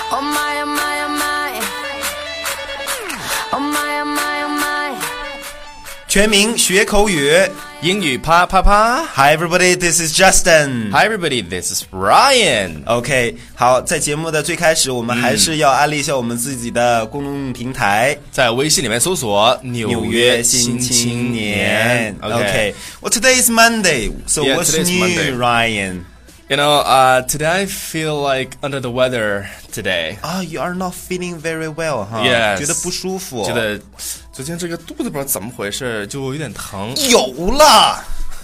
Oh my, oh my, oh my. Oh my, oh my, oh my. 全民学口语， 英语啪啪啪 Hi everybody, this is Justin. Hi everybody, this is Ryan. OK， 好，在节目的最开始，我们还是要安利一下我们自己的公众平台， 在微信里面搜索纽约新青年。 OK, well today is Monday, so Yeah, what's today's new, Monday. Ryan? You know, today I feel like under the weather today. You are not feeling very well, 哈 Yes. 觉得不舒服， 觉得最近这个肚子不知道怎么回事，就有点疼。 有了，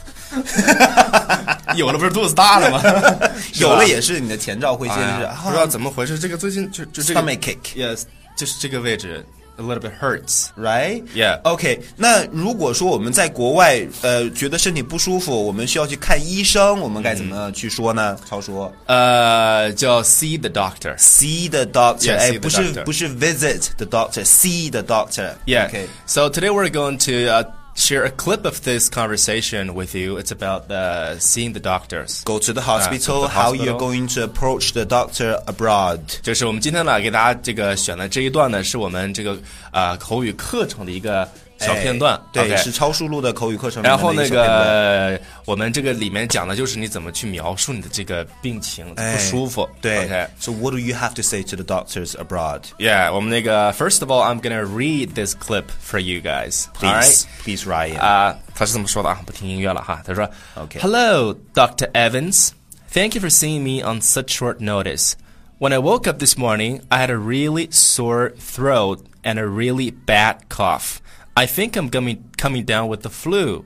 有了不是肚子大了吗？ 有了也是你的前兆会先是， 不知道怎么回事，这个最近就这个 stomach ache Yes， 就是这个位置 a little bit hurts. Right? Yeah. OK, 那如果说我们在国外觉得身体不舒服，我们需要去看医生，我们该怎么去说呢？超说叫 see the doctor. See the doctor. Yeah, 哎， see the 不是 doctor. 不是 visit the doctor, see the doctor. Yeah. Okay. So today we're going to share a clip of this conversation with you. It's about seeing the doctors. Go to the hospital, go to the how hospital. you're going to approach the doctor abroad. 就是我们今天呢给大家这个选的这一段呢，是我们这个口语课程的一个小片段。 对， OK 是超速录的口语课程里面然后那的一个小片段。 个我们这个里面讲的就是你怎么去描述你的这个病情不舒服。 对 OK So what do you have to say to the doctors abroad? Yeah， 我们那个 First of all, I'm gonna read this clip for you guys. Please, please, Ryan. 他是这么说的啊，不听音乐了哈。他说 Okay. Hello, Dr. Evans. Thank you for seeing me on such short notice. When I woke up this morning, I had a really sore throat and a really bad cough. I think I'm coming down with the flu.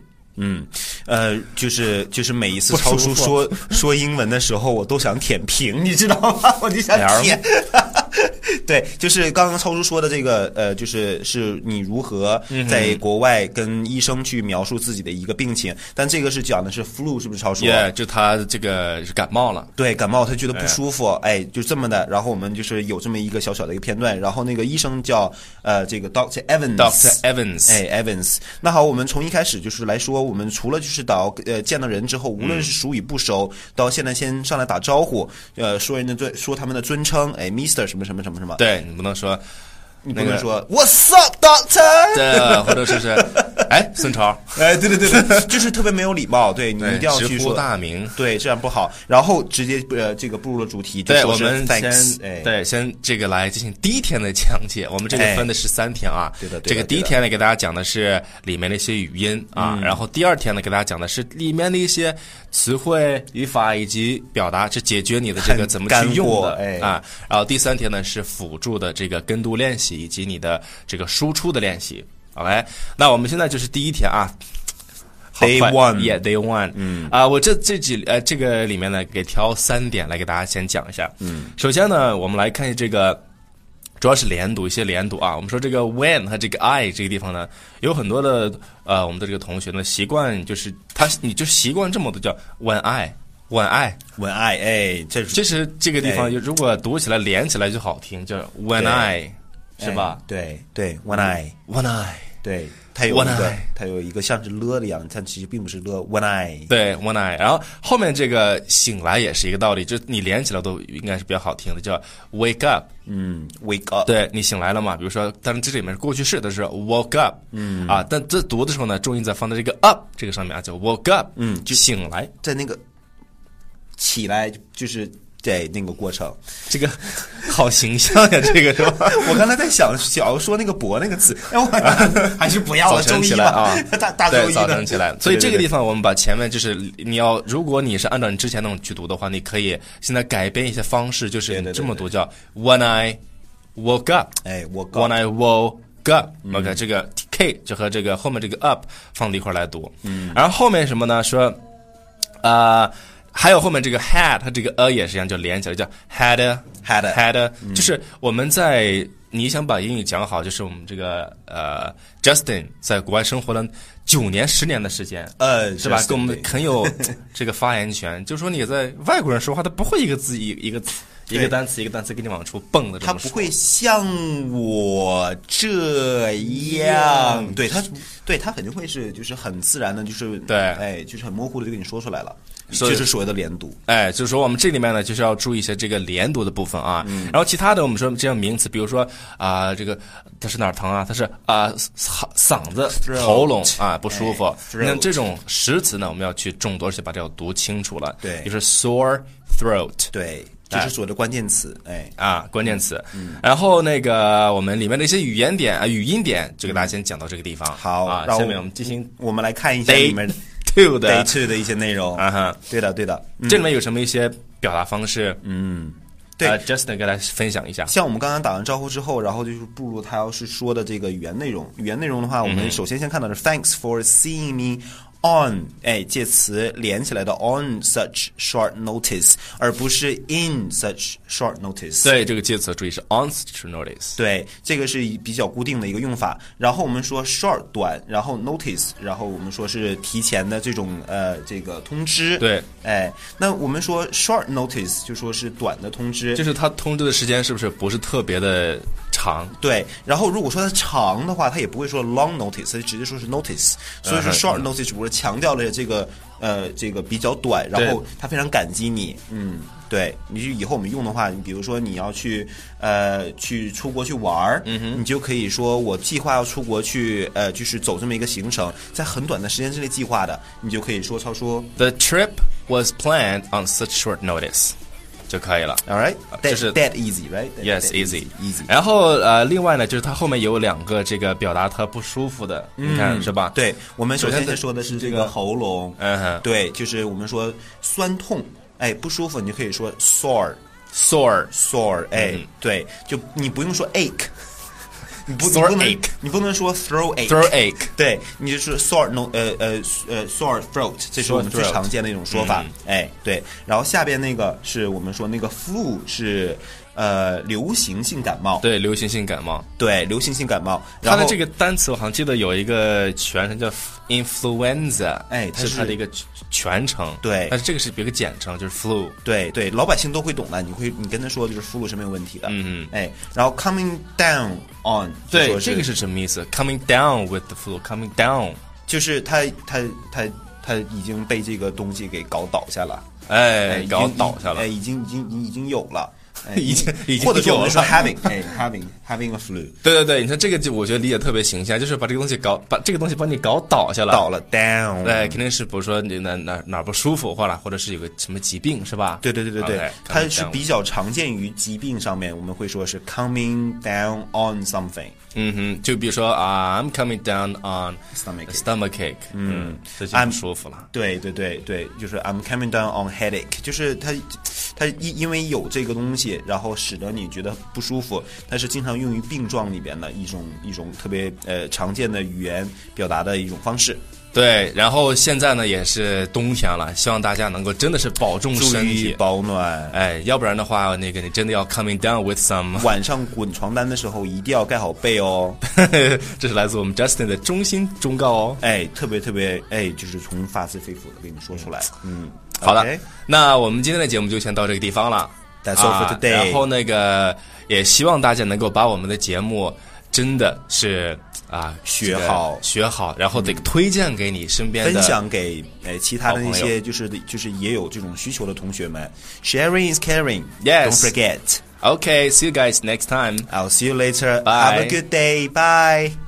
就是每一次超叔说英文的时候，我都想舔屏，你知道吗？我就想舔。对，就是刚刚超叔说的这个就是你如何在国外跟医生去描述自己的一个病情，但这个是讲的是 flu， 是不是超叔 Yeah， 就他这个是感冒了。 对，感冒他觉得不舒服，就这么的。然后我们就是有这么一个小小的一个片段，然后那个医生叫这个 Dr. Dr. Evans。 Evans。那好，我们从一开始就是来说，我们除了就是见到人之后，无论是熟与不熟，到现在先上来打招呼，说他们的尊称，Mr. 什么什么什么什么。 对，你不能说。 你不能说 What's up, Doctor？ 对，或者说是，孙潮， 对，就是特别没有礼貌。对，你一定要去直呼说大名， 对，这样不好。然后直接这个步入了主题，就对， 说是我们 thanks， 先这个来进行第一天的讲解。我们这个分的是3天啊， 对的。 这个第一天呢，给大家讲的是里面的一些语音啊，然后第2天呢，给大家讲的是里面的一些词汇、语法以及表达，是解决你的这个怎么去用的啊。然后第3天呢是辅助的这个跟读练习以及你的这个输出的练习。OK， 那我们现在就是第1天啊。 Day one， yeah, Day one。我这个里面呢，给挑3点来给大家先讲一下。首先呢，我们来看这个，主要是一些连读啊。我们说这个 when 和这个 I 这个地方呢，有很多的我们的这个同学呢习惯就是你就习惯这么读叫 when I。这是这个地方，如果读起来连起来就好听，叫 when I， 是吧？ 对 when I， 对，它有一个像是了的样子，但其实并不是了 when I。 对 when I， 然后后面这个醒来也是一个道理，就你连起来都应该是比较好听的，叫 wake up。 wake up， 对，你醒来了嘛？比如说，当然这里面是过去式，都是 woke up。但这读的时候呢，重音在放在这个 up 这个上面啊，叫 woke up。就醒来， 在那个起来就是对那个过程， 这个好形象呀，这个是吧？ 我刚才在想要说那个博那个词，我还是不要了。 早晨起来啊， 大周一的早晨起来。所以这个地方我们把前面就是如果你是按照你之前那种去读的话，你可以现在改变一些方式，就是你这么读叫 when I woke up， when I woke up。OK， 这个 K 就和这个后面这个 up 放在一块来读。然后后面什么呢？说还有后面这个 had 和这个也是一样，就连起来叫 had， 就是我们你想把英语讲好，就是我们这个Justin 在国外生活了9年10年的时间，是吧？跟我们很有这个发言权。就是说你在外国人说话，他不会一个字一个单词一个单词给你往出蹦的这么说， 他不会像我这样，对他肯定会是就是很自然的，就是对， 就是很模糊的就给你说出来了。 就是所谓的连读。 就是说我们这里面呢，就是要注意一些这个连读的部分啊。然后其他的我们说这样名词，比如说这个它是哪儿疼啊？它是嗓子、喉咙啊不舒服。那这种实词呢，我们要去重读，而且把这要读清楚了。 对， 就是 sore throat。 对。这是所谓的关键词， 关键词。然后那个我们里面的一些语音点，就给大家先讲到这个地方。 好， 下面我们进行， 我们来看一下里面 day 2的一些内容。对的。 这里面有什么一些表达方式？ 对 ，Justin 给大家分享一下。 像我们刚刚打完招呼之后，然后就是步入他要是说的这个语言内容。语言内容的话，我们首先看到的是 Thanks for seeing me on， 介词连起来的 on such short notice， 而不是 in such short notice。 对，这个介词注意是 on such notice。 对，这个是比较固定的一个用法。然后我们说 short 短，然后 notice， 然后我们说是提前的这种这个通知。 对， 那我们说 short notice 就说是短的通知， 就是它通知的时间是不是特别的长？ 对，然后如果说它长的话，它也不会说 long notice， 它直接说是 notice。所以说 short notice 只不过强调了这个比较短，然后他非常感激你。对，你以后我们用的话，你比如说你要去出国去玩，你就可以说我计划要出国去就是走这么一个行程，在很短的时间之内计划的，你就可以说 The trip was planned on such short notice。就可以了。 All right， 就是 that easy right yes easy。 然后另外呢，就是它后面有2个这个表达它不舒服的，你看是吧？ 对，我们首先说的是这个喉咙，对，就是我们说酸痛，不舒服，你就可以说 sore， 对，就你不用说 ache。你不能说 throat ache， 对，你就是 sore throat， 这是我们最常见的一种说法。对，然后下边那个是我们说那个 flu 是流行性感冒。 对，流行性感冒。 对，流行性感冒。 它的这个单词我好像记得有一个全称叫 influenza， 它是它的一个全称。 对， 但是这个是一个简称，就是 flu。 对，老百姓都会懂的，你跟他说就是 flu 是没有问题的。然后 coming down on， 对，这个是什么意思 ？coming down with the flu，coming down 就是他已经被这个东西给搞倒下了。 搞倒下了。 已经有了。 已经或者说我们说 having a flu。 对，你看这个我觉得理解特别形象，就是把这个东西把你搞倒下了， 倒了 down。 对，肯定是比如说你哪不舒服，或者是有个什么疾病，是吧？ 对，它是比较常见于疾病上面，我们会说是 coming down on something。 就比如说I'm coming down on stomachache。这就不舒服了。 对，就是 I'm coming down on headache， 就是它因为有这个东西，然后使得你觉得不舒服，它是经常用于病状里边的一种特别常见的语言表达的一种方式。 对，然后现在呢也是冬天了，希望大家能够真的是保重身体， 注意保暖。 要不然的话，那个你真的要 coming down with some。 晚上滚床单的时候一定要盖好被哦。 这是来自我们 Justin 的衷心忠告哦。 特别就是从发自肺腑的给你说出来。 好的，那我们今天的节目就先到这个地方了。 That's all for today。 然后那个也希望大家能够把我们的节目真的是学好，然后得推荐给你身边的， 分享给其他的那些就是也有这种需求的同学们。Sharing is caring. Yes. Don't forget. Okay, see you guys next time. I'll see you later. Bye. Have a good day. Bye.